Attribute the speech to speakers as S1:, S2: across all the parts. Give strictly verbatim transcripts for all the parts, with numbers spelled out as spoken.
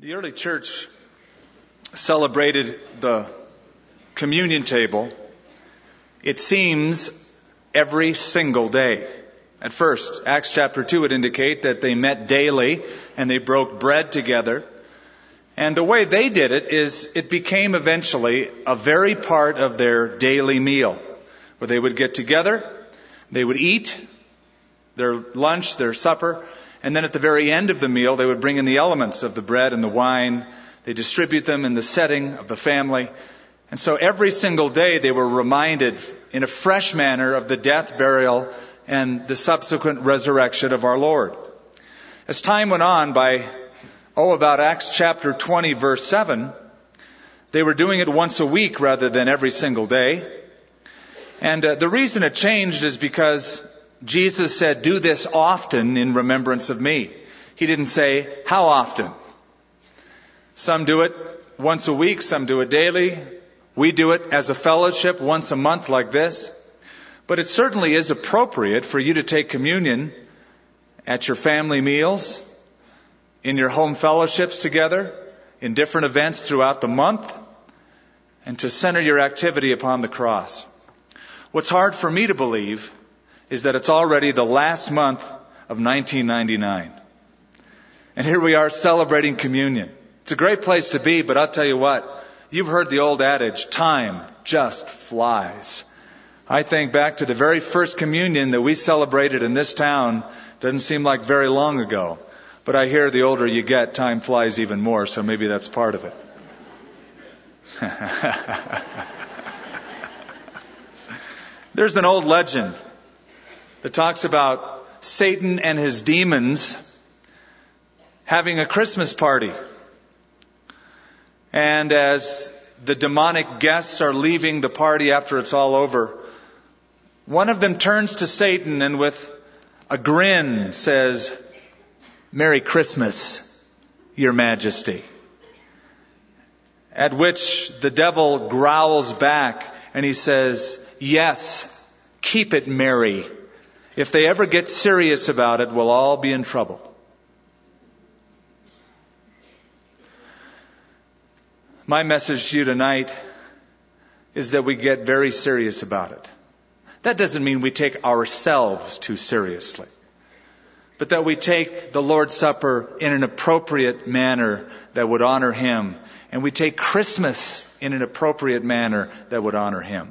S1: The early church celebrated the communion table, it seems, every single day. At first, Acts chapter two would indicate that they met daily and they broke bread together. And the way they did it is it became eventually a very part of their daily meal, where they would get together, they would eat their lunch, their supper, and then at the very end of the meal, they would bring in the elements of the bread and the wine. They distribute them in the setting of the family. And so every single day they were reminded in a fresh manner of the death, burial, and the subsequent resurrection of our Lord. As time went on, by, oh, about Acts chapter twenty, verse seven, they were doing it once a week rather than every single day. And uh, the reason it changed is because Jesus said, "Do this often in remembrance of me." He didn't say, "How often?" Some do it once a week, some do it daily. We do it as a fellowship once a month like this. But it certainly is appropriate for you to take communion at your family meals, in your home fellowships together, in different events throughout the month, and to center your activity upon the cross. What's hard for me to believe is that it's already the last month of nineteen ninety-nine. And here we are celebrating communion. It's a great place to be, but I'll tell you what, you've heard the old adage, time just flies. I think back to the very first communion that we celebrated in this town. Doesn't seem like very long ago. But I hear the older you get, time flies even more, so maybe that's part of it. There's an old legend that talks about Satan and his demons having a Christmas party. And as the demonic guests are leaving the party after it's all over, one of them turns to Satan and with a grin says, "Merry Christmas, Your Majesty." At which the devil growls back and he says, "Yes, keep it merry. If they ever get serious about it, we'll all be in trouble." My message to you tonight is that we get very serious about it. That doesn't mean we take ourselves too seriously, but that we take the Lord's Supper in an appropriate manner that would honor Him, and we take Christmas in an appropriate manner that would honor Him.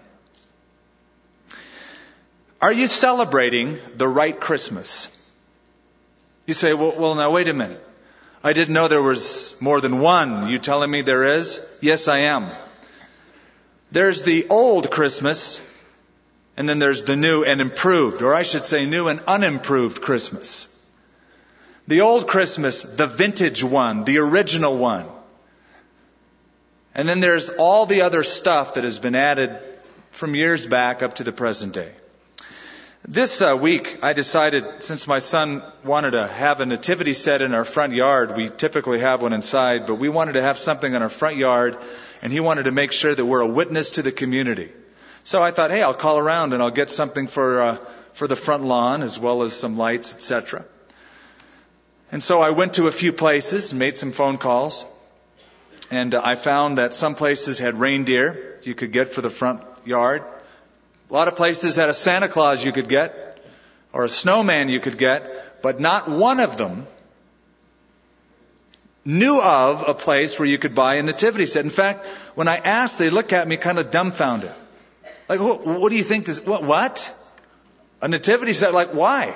S1: Are you celebrating the right Christmas? You say, well, well, now wait a minute. I didn't know there was more than one. You telling me there is? Yes, I am. There's the old Christmas, and then there's the new and improved, or I should say new and unimproved Christmas. The old Christmas, the vintage one, the original one. And then there's all the other stuff that has been added from years back up to the present day. This uh, week, I decided, since my son wanted to have a nativity set in our front yard, we typically have one inside, but we wanted to have something in our front yard, and he wanted to make sure that we're a witness to the community. So I thought, hey, I'll call around and I'll get something for uh, for the front lawn, as well as some lights, et cetera. And so I went to a few places and made some phone calls, and uh, I found that some places had reindeer you could get for the front yard. A lot of places had a Santa Claus you could get, or a snowman you could get, but not one of them knew of a place where you could buy a nativity set. In fact, when I asked, they looked at me kind of dumbfounded. Like, what, what do you think this, what, what? A nativity set, like, why?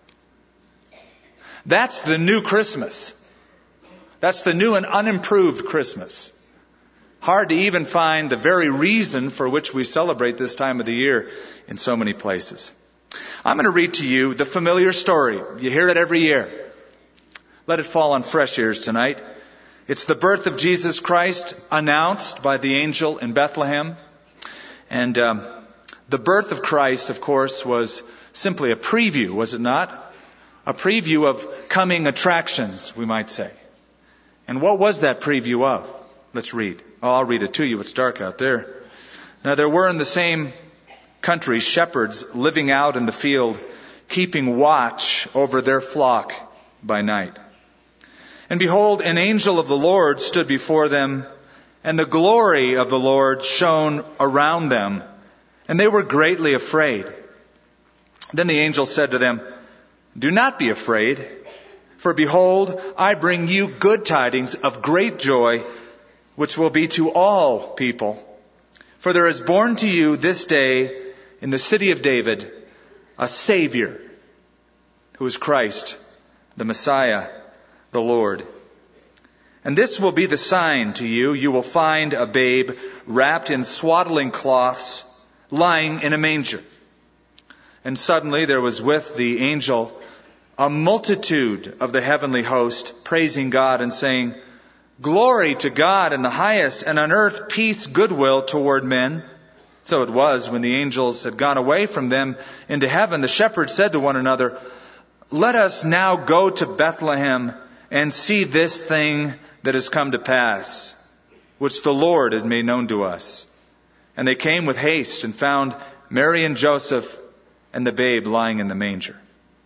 S1: That's the new Christmas. That's the new and unimproved Christmas. Hard to even find the very reason for which we celebrate this time of the year in so many places. I'm going to read to you the familiar story. You hear it every year. Let it fall on fresh ears tonight. It's the birth of Jesus Christ announced by the angel in Bethlehem. And um, the birth of Christ, of course, was simply a preview, was it not? A preview of coming attractions, we might say. And what was that preview of? Let's read. Oh, I'll read it to you. It's dark out there. Now there were in the same country shepherds living out in the field, keeping watch over their flock by night. And behold, an angel of the Lord stood before them, and the glory of the Lord shone around them, and they were greatly afraid. Then the angel said to them, "Do not be afraid, for behold, I bring you good tidings of great joy, which will be to all people. For there is born to you this day in the city of David a Savior, who is Christ, the Messiah, the Lord. And this will be the sign to you. You will find a babe wrapped in swaddling cloths, lying in a manger." And suddenly there was with the angel a multitude of the heavenly host, praising God and saying, "Glory to God in the highest, and on earth peace, goodwill toward men." So it was, when the angels had gone away from them into heaven, the shepherds said to one another, "Let us now go to Bethlehem and see this thing that has come to pass, which the Lord has made known to us." And they came with haste and found Mary and Joseph and the babe lying in the manger.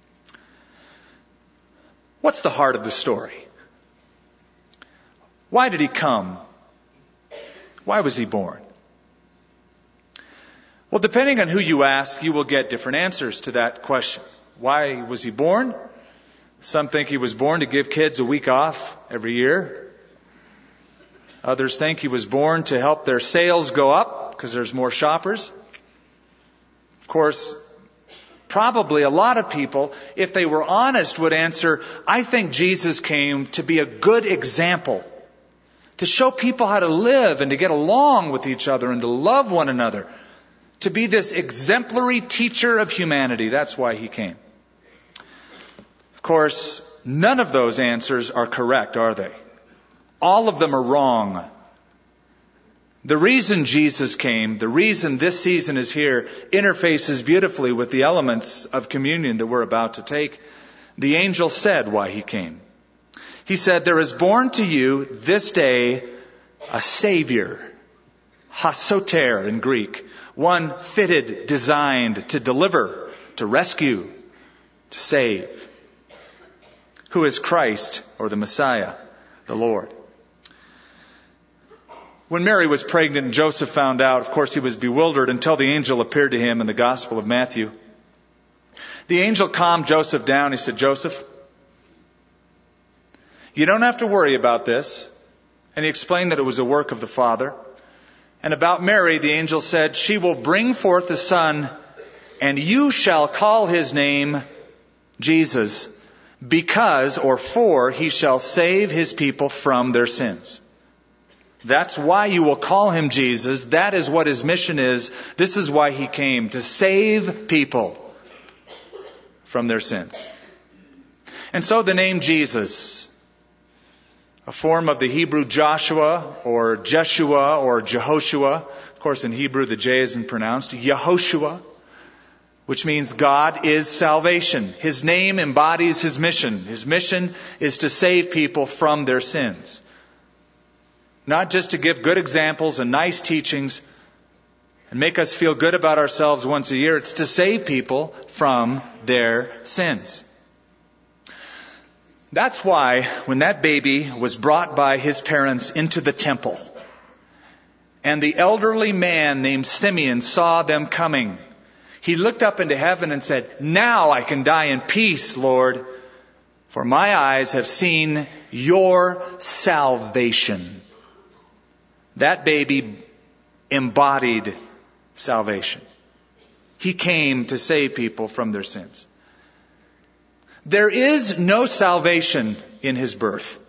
S1: What's the heart of the story? Why did he come? Why was he born? Well, depending on who you ask, you will get different answers to that question. Why was he born? Some think he was born to give kids a week off every year. Others think he was born to help their sales go up because there's more shoppers. Of course, probably a lot of people, if they were honest, would answer, I think Jesus came to be a good example, to show people how to live and to get along with each other and to love one another, to be this exemplary teacher of humanity. That's why he came. Of course, none of those answers are correct, are they? All of them are wrong. The reason Jesus came, the reason this season is here, interfaces beautifully with the elements of communion that we're about to take. The angel said why he came. He said, "There is born to you this day a Savior," hasoter in Greek, one fitted, designed to deliver, to rescue, to save, who is Christ, or the Messiah, the Lord. When Mary was pregnant and Joseph found out, of course he was bewildered until the angel appeared to him in the Gospel of Matthew. The angel calmed Joseph down. He said, "Joseph, you don't have to worry about this." And he explained that it was a work of the Father. And about Mary, the angel said, "She will bring forth a son, and you shall call his name Jesus, because, or for, he shall save his people from their sins." That's why you will call him Jesus. That is what his mission is. This is why he came, to save people from their sins. And so the name Jesus, a form of the Hebrew Joshua or Jeshua or Jehoshua. Of course, in Hebrew, the J isn't pronounced. Yehoshua, which means God is salvation. His name embodies his mission. His mission is to save people from their sins. Not just to give good examples and nice teachings and make us feel good about ourselves once a year. It's to save people from their sins. That's why when that baby was brought by his parents into the temple, and the elderly man named Simeon saw them coming, he looked up into heaven and said, "Now I can die in peace, Lord, for my eyes have seen your salvation." That baby embodied salvation. He came to save people from their sins. There is no salvation in his birth.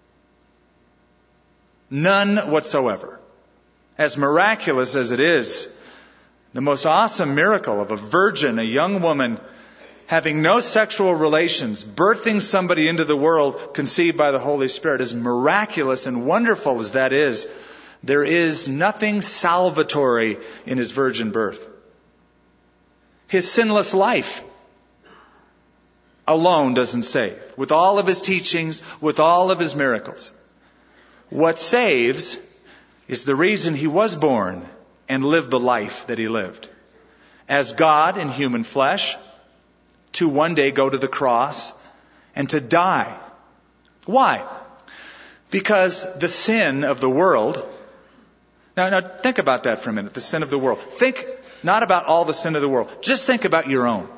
S1: None whatsoever. As miraculous as it is, the most awesome miracle of a virgin, a young woman, having no sexual relations, birthing somebody into the world conceived by the Holy Spirit, as miraculous and wonderful as that is, there is nothing salvatory in his virgin birth. His sinless life alone doesn't save. With all of his teachings, with all of his miracles. What saves is the reason he was born and lived the life that he lived. As God in human flesh, to one day go to the cross and to die. Why? Because the sin of the world, now, now think about that for a minute, the sin of the world. Think not about all the sin of the world. Just think about your own.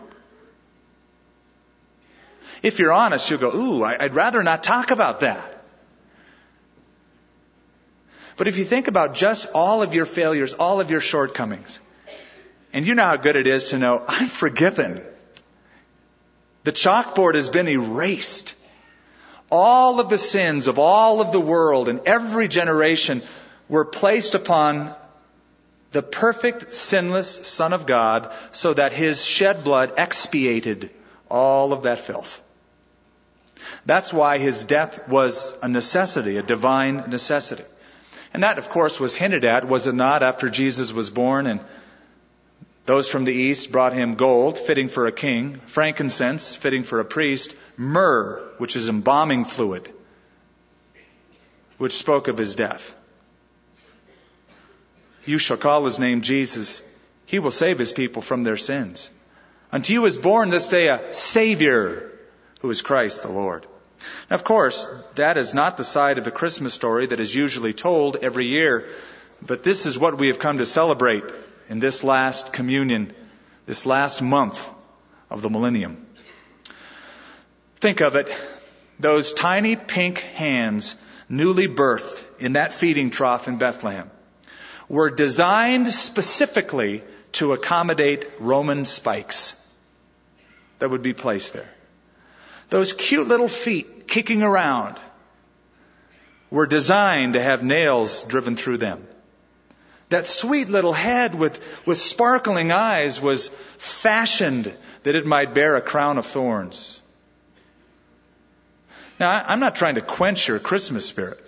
S1: If you're honest, you'll go, ooh, I'd rather not talk about that. But if you think about just all of your failures, all of your shortcomings, and you know how good it is to know, I'm forgiven. The chalkboard has been erased. All of the sins of all of the world and every generation were placed upon the perfect, sinless Son of God so that His shed blood expiated all of that filth. That's why His death was a necessity, a divine necessity. And that, of course, was hinted at, was it not, after Jesus was born, and those from the east brought Him gold, fitting for a king, frankincense, fitting for a priest, myrrh, which is embalming fluid, which spoke of His death. You shall call His name Jesus. He will save His people from their sins. Unto you is born this day a Savior, who is Christ the Lord. Now, of course, that is not the side of the Christmas story that is usually told every year, but this is what we have come to celebrate in this last communion, this last month of the millennium. Think of it, those tiny pink hands, newly birthed in that feeding trough in Bethlehem, were designed specifically to accommodate Roman spikes that would be placed there. Those cute little feet kicking around were designed to have nails driven through them. That sweet little head with, with sparkling eyes was fashioned that it might bear a crown of thorns. Now, I'm not trying to quench your Christmas spirit.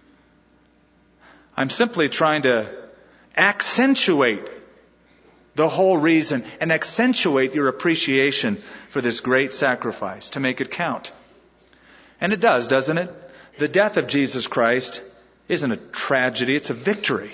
S1: I'm simply trying to accentuate the whole reason and accentuate your appreciation for this great sacrifice, to make it count. And it does, doesn't it? The death of Jesus Christ isn't a tragedy, it's a victory.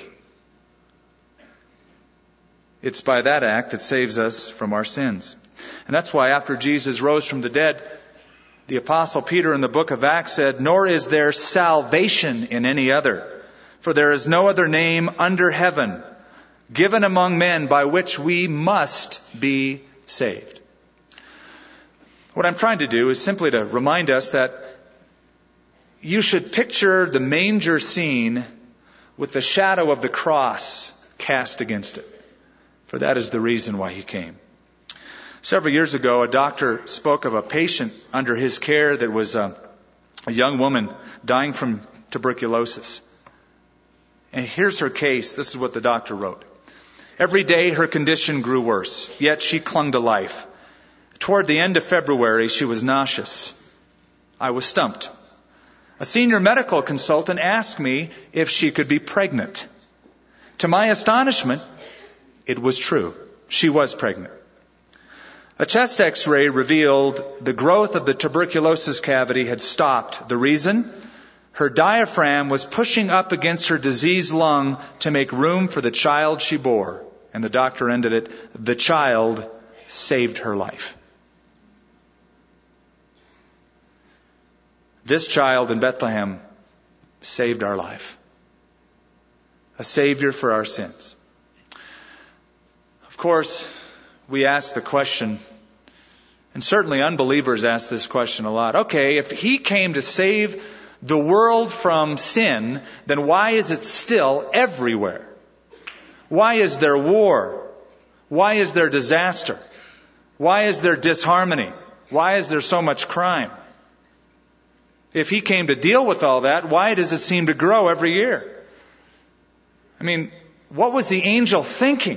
S1: It's by that act that saves us from our sins. And that's why after Jesus rose from the dead, the Apostle Peter in the book of Acts said, "Nor is there salvation in any other, for there is no other name under heaven given among men by which we must be saved." What I'm trying to do is simply to remind us that you should picture the manger scene with the shadow of the cross cast against it. For that is the reason why He came. Several years ago, a doctor spoke of a patient under his care that was a, a young woman dying from tuberculosis. And here's her case. This is what the doctor wrote. Every day her condition grew worse, yet she clung to life. Toward the end of February, she was nauseous. I was stumped. A senior medical consultant asked me if she could be pregnant. To my astonishment, it was true. She was pregnant. A chest x-ray revealed the growth of the tuberculosis cavity had stopped. The reason? Her diaphragm was pushing up against her diseased lung to make room for the child she bore. And the doctor ended it, the child saved her life. This child in Bethlehem saved our life. A Savior for our sins. Of course, we ask the question, and certainly unbelievers ask this question a lot. Okay, if He came to save the world from sin, then why is it still everywhere? Why is there war? Why is there disaster? Why is there disharmony? Why is there so much crime? If He came to deal with all that, why does it seem to grow every year? I mean, what was the angel thinking?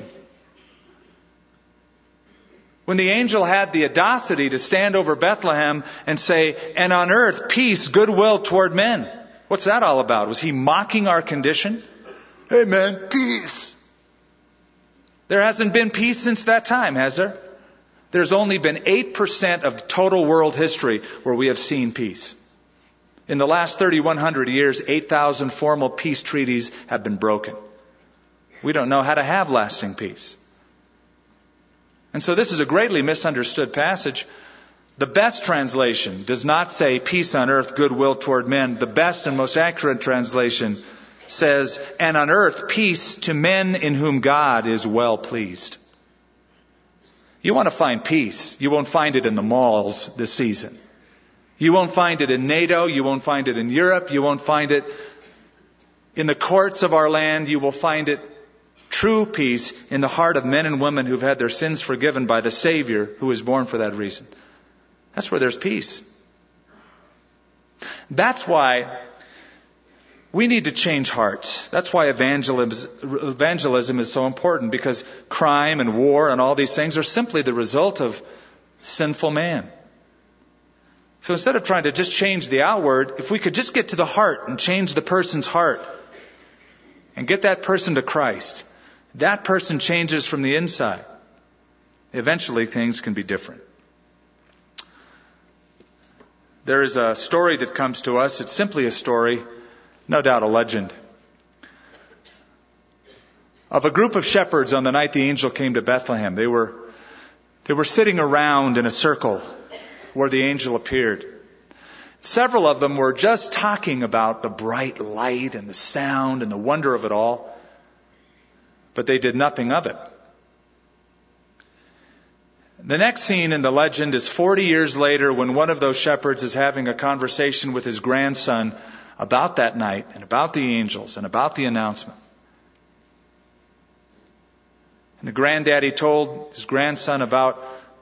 S1: When the angel had the audacity to stand over Bethlehem and say, "And on earth, peace, goodwill toward men." What's that all about? Was He mocking our condition? Hey man, peace. There hasn't been peace since that time, has there? There's only been eight percent of total world history where we have seen peace. In the last thirty-one hundred years, eight thousand formal peace treaties have been broken. We don't know how to have lasting peace. And so this is a greatly misunderstood passage. The best translation does not say peace on earth, goodwill toward men. The best and most accurate translation says, and on earth peace to men in whom God is well pleased. You want to find peace. You won't find it in the malls this season. You won't find it in NATO. You won't find it in Europe. You won't find it in the courts of our land. You will find it, true peace, in the heart of men and women who've had their sins forgiven by the Savior who was born for that reason. That's where there's peace. That's why we need to change hearts. That's why evangelism, evangelism is so important, because crime and war and all these things are simply the result of sinful man. So instead of trying to just change the outward, if we could just get to the heart and change the person's heart and get that person to Christ, that person changes from the inside. Eventually things can be different. There is a story that comes to us. It's simply a story, no doubt a legend, of a group of shepherds on the night the angel came to Bethlehem. They were, they were sitting around in a circle where the angel appeared. Several of them were just talking about the bright light and the sound and the wonder of it all, but they did nothing of it. The next scene in the legend is forty years later, when one of those shepherds is having a conversation with his grandson about that night and about the angels and about the announcement. And the granddaddy told his grandson about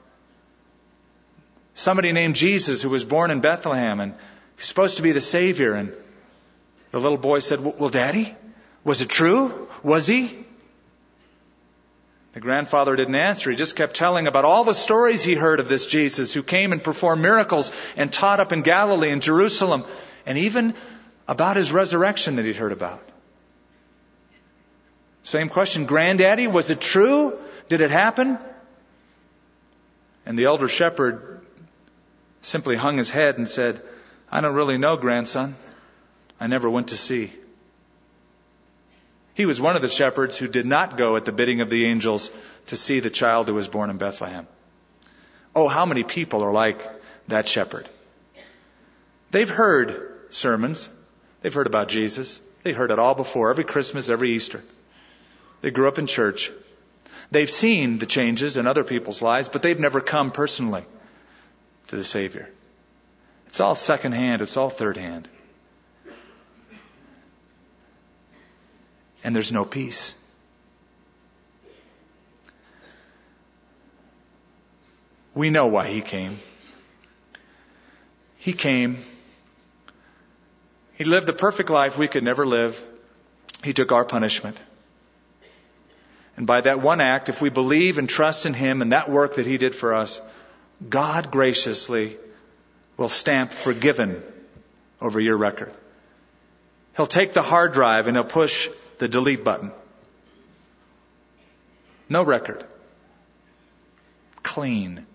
S1: somebody named Jesus who was born in Bethlehem, and he's supposed to be the Savior. And the little boy said, well, Daddy, was it true? Was he? The grandfather didn't answer. He just kept telling about all the stories he heard of this Jesus who came and performed miracles and taught up in Galilee and Jerusalem, and even about his resurrection that he'd heard about. Same question, Granddaddy, was it true? Did it happen? And the elder shepherd simply hung his head and said, I don't really know, grandson. I never went to see. He was one of the shepherds who did not go at the bidding of the angels to see the child who was born in Bethlehem. Oh, how many people are like that shepherd? They've heard sermons. They've heard about Jesus. They've heard it all before, every Christmas, every Easter. They grew up in church. They've seen the changes in other people's lives, but they've never come personally to the Savior. It's all second hand. It's all third hand. And there's no peace. We know why he came. He came. He lived the perfect life we could never live. He took our punishment. And by that one act, if we believe and trust in him and that work that he did for us, God graciously will stamp forgiven over your record. He'll take the hard drive and he'll push the delete button. No record. Clean.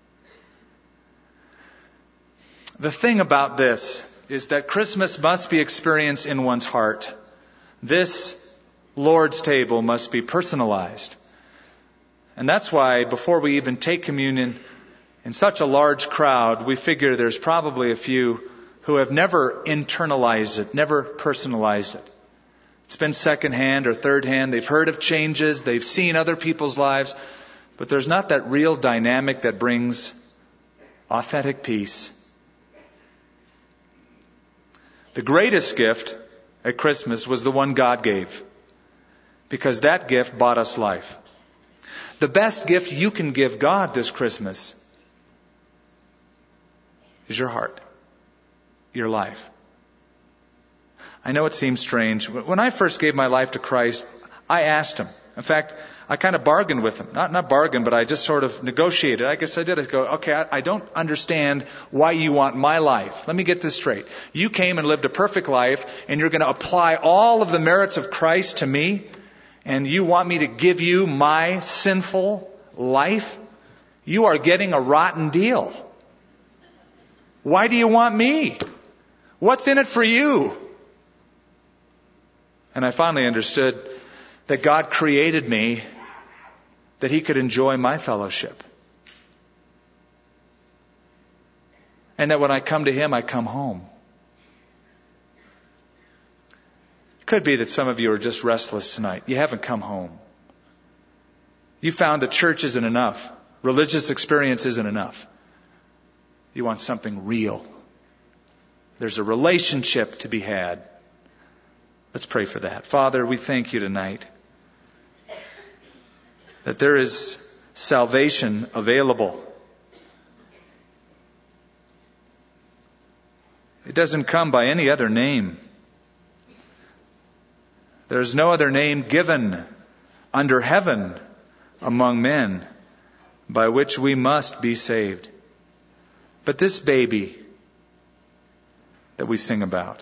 S1: The thing about this is that Christmas must be experienced in one's heart. This Lord's table must be personalized. And that's why before we even take communion in such a large crowd, we figure there's probably a few who have never internalized it, never personalized it. It's been second hand or third hand. They've heard of changes. They've seen other people's lives. But there's not that real dynamic that brings authentic peace. The greatest gift at Christmas was the one God gave, because that gift bought us life. The best gift you can give God this Christmas is your heart, your life. I know it seems strange. When I first gave my life to Christ, I asked him. In fact, I kind of bargained with him. Not not bargained, but I just sort of negotiated. I guess I did. I go, okay, I, I don't understand why you want my life. Let me get this straight. You came and lived a perfect life, and you're going to apply all of the merits of Christ to me, and you want me to give you my sinful life? You are getting a rotten deal. Why do you want me? What's in it for you? And I finally understood that God created me that he could enjoy my fellowship. and that when I come to Him, I come home. It could be that some of you are just restless tonight. You haven't come home. You found that church isn't enough. Religious experience isn't enough. You want something real. There's a relationship to be had. Let's pray for that. Father, we thank You tonight that there is salvation available. It doesn't come by any other name. There's no other name given under heaven among men by which we must be saved. But this baby that we sing about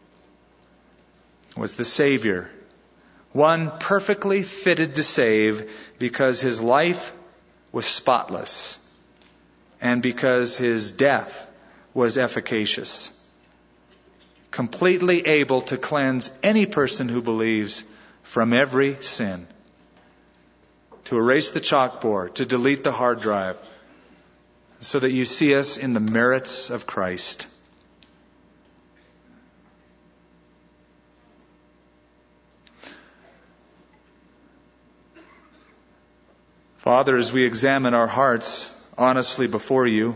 S1: was the Savior, one perfectly fitted to save because His life was spotless and because His death was efficacious, completely able to cleanse any person who believes from every sin, to erase the chalkboard, to delete the hard drive, so that you see us in the merits of Christ. Father, as we examine our hearts honestly before You,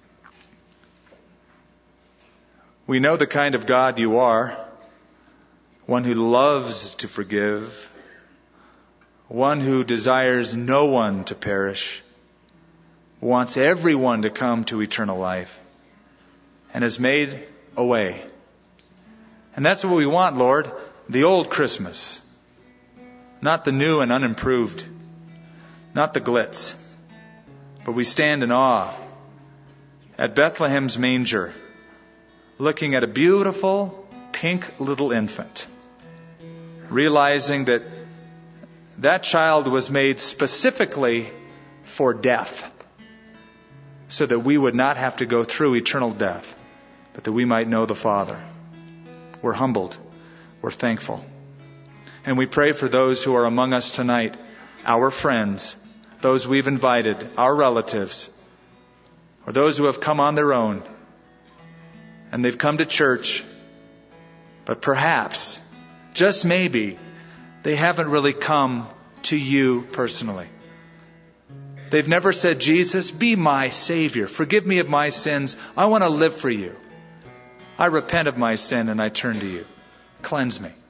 S1: we know the kind of God You are, one who loves to forgive, one who desires no one to perish, wants everyone to come to eternal life, and has made a way. And that's what we want, Lord, the old Christmas, not the new and unimproved, not the glitz, but we stand in awe at Bethlehem's manger, looking at a beautiful pink little infant, realizing that that child was made specifically for death, so that we would not have to go through eternal death, but that we might know the Father. We're humbled. We're thankful. And we pray for those who are among us tonight, our friends, those we've invited, our relatives, or those who have come on their own, and they've come to church, but perhaps, just maybe, they haven't really come to You personally. They've never said, Jesus, be my Savior. Forgive me of my sins. I want to live for You. I repent of my sin and I turn to You. Cleanse me.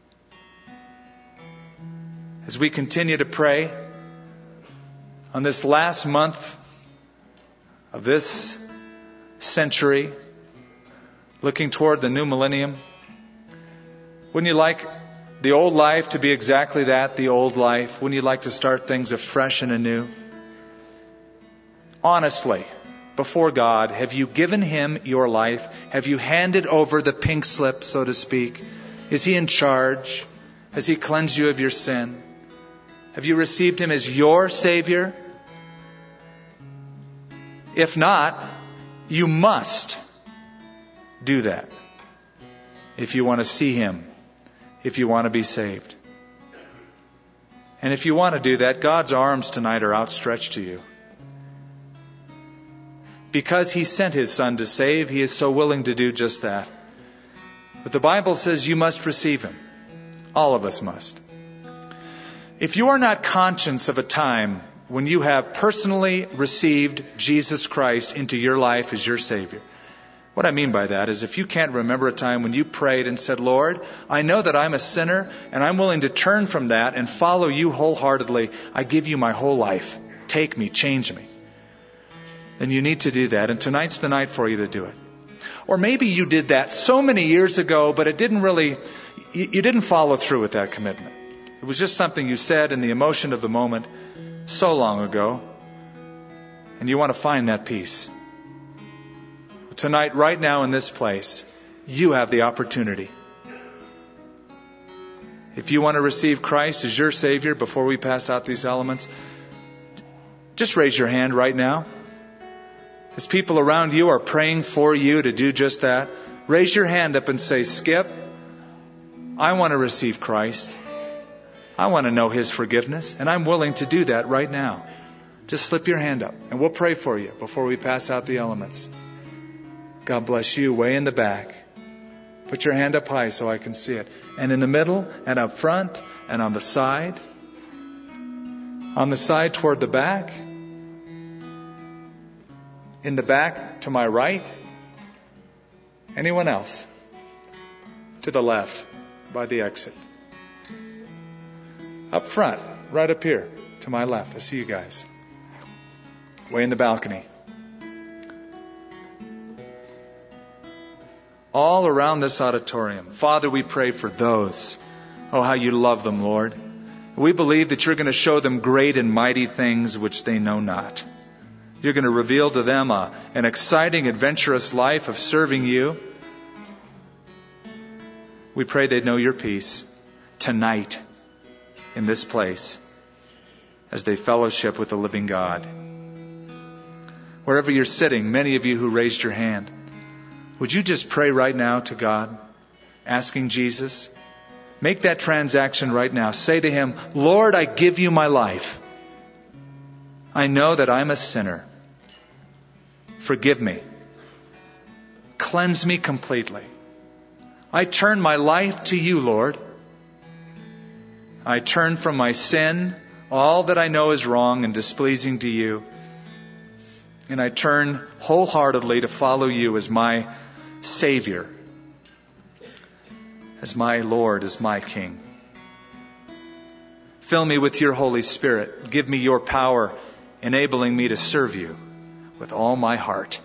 S1: As we continue to pray on this last month of this century, looking toward the new millennium, wouldn't you like the old life to be exactly that, the old life? Wouldn't you like to start things afresh and anew? Honestly, before God, have you given Him your life? Have you handed over the pink slip, so to speak? Is He in charge? Has He cleansed you of your sin? Have you received Him as your Savior? If not, you must do that if you want to see Him, if you want to be saved. And if you want to do that, God's arms tonight are outstretched to you. Because He sent His Son to save, He is so willing to do just that. But the Bible says you must receive Him. All of us must. If you are not conscious of a time when you have personally received Jesus Christ into your life as your Savior, what I mean by that is if you can't remember a time when you prayed and said, Lord, I know that I'm a sinner and I'm willing to turn from that and follow You wholeheartedly. I give You my whole life. Take me, change me. Then you need to do that. And tonight's the night for you to do it. Or maybe you did that so many years ago, but it didn't really, you, you didn't follow through with that commitment. It was just something you said in the emotion of the moment so long ago. And you want to find that peace. Tonight, right now in this place, you have the opportunity. If you want to receive Christ as your Savior before we pass out these elements, just raise your hand right now. As people around you are praying for you to do just that, raise your hand up and say, Skip, I want to receive Christ. I want to know His forgiveness, and I'm willing to do that right now. Just slip your hand up, and we'll pray for you before we pass out the elements. God bless you, way in the back. Put your hand up high so I can see it. And in the middle, and up front, and on the side. On the side toward the back. In the back to my right. Anyone else? To the left, by the exit. Up front, right up here, to my left. I see you guys. Way in the balcony. All around this auditorium. Father, we pray for those. Oh, how you love them, Lord. We believe that you're going to show them great and mighty things which they know not. You're going to reveal to them a, an exciting, adventurous life of serving you. We pray they'd know your peace tonight in this place as they fellowship with the living God. Wherever you're sitting, many of you who raised your hand, would you just pray right now to God, asking Jesus? Make that transaction right now. Say to Him, Lord, I give you my life. I know that I'm a sinner. Forgive me. Cleanse me completely. I turn my life to you, Lord. I turn from my sin, all that I know is wrong and displeasing to you. And I turn wholeheartedly to follow you as my Savior, as my Lord, as my King. Fill me with your Holy Spirit. Give me your power, enabling me to serve you with all my heart.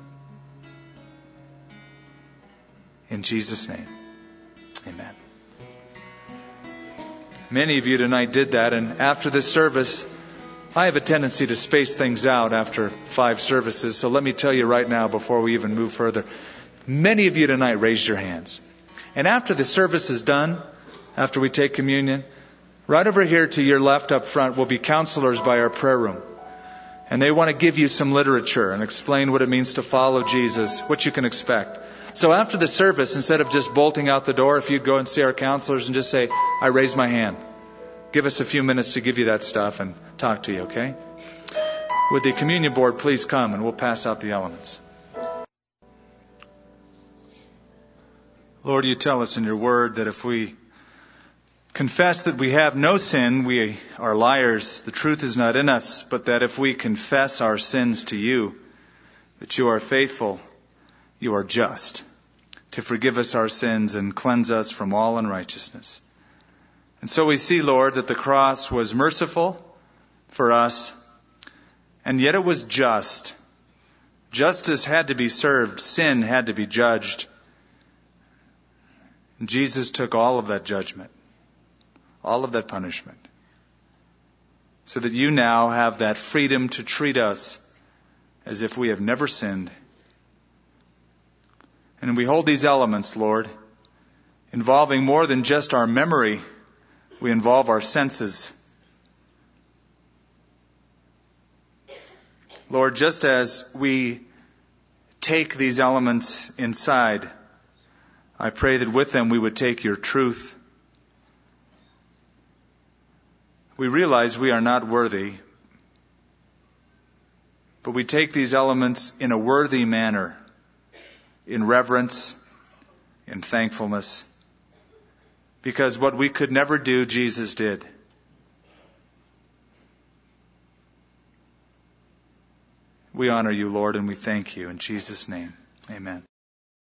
S1: In Jesus' name, amen. Many of you tonight did that, and after this service, I have a tendency to space things out after five services, so let me tell you right now before we even move further. Many of you tonight raised your hands. And after the service is done, after we take communion, right over here to your left up front will be counselors by our prayer room. And they want to give you some literature and explain what it means to follow Jesus, what you can expect. So after the service, instead of just bolting out the door, if you'd go and see our counselors and just say, I raise my hand. Give us a few minutes to give you that stuff and talk to you, okay? Would the communion board please come and we'll pass out the elements. Lord, you tell us in your word that if we confess that we have no sin, we are liars. The truth is not in us, but that if we confess our sins to you, that you are faithful, you are just, to forgive us our sins and cleanse us from all unrighteousness. And so we see, Lord, that the cross was merciful for us, and yet it was just. Justice had to be served. Sin had to be judged. And Jesus took all of that judgment, all of that punishment, so that you now have that freedom to treat us as if we have never sinned. And we hold these elements, Lord, involving more than just our memory. We involve our senses. Lord, just as we take these elements inside, I pray that with them we would take your truth. We realize we are not worthy, but we take these elements in a worthy manner, in reverence, in thankfulness, because what we could never do, Jesus did. We honor you, Lord, and we thank you. In Jesus' name, amen.